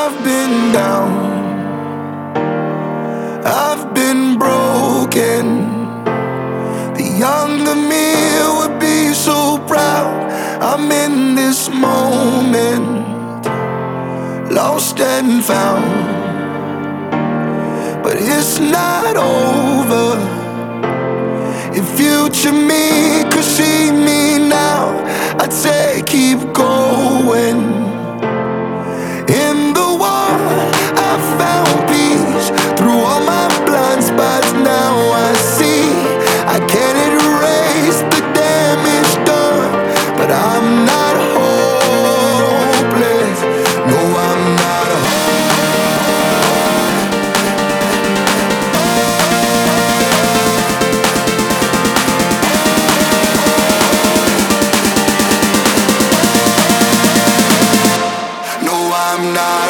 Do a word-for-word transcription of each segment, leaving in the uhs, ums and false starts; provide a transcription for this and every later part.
I've been down, I've been broken. The younger me would be so proud. I'm in this moment, lost and found. But it's not over. If future me could see me now, I'd say keep going. In the war, I found peace through all my blind spots. Now I see I can't erase the damage done, but I'm not hopeless. No, I'm not No, I'm not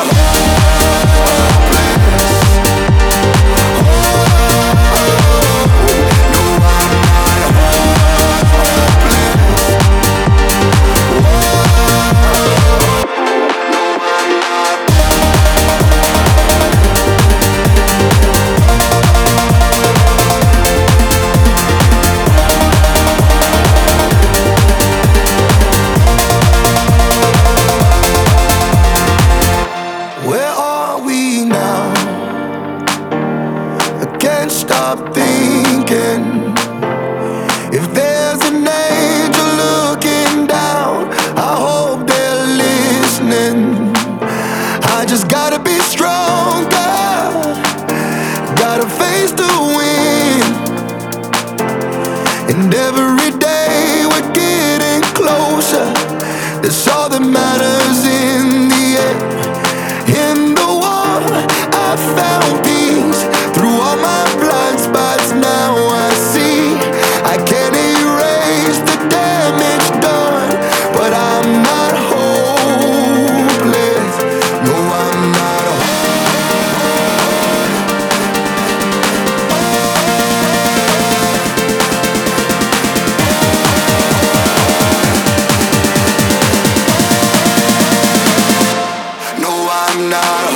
stop thinking. If there's an angel looking down, I hope they're listening. I just gotta be stronger, gotta face the wind. And every day we're getting closer. That's all that matters in the end. In the war, I found peace through all my blind spots. Now I see I can't erase the damage done, but I'm not hopeless. No, I'm not hopeless. No, I'm not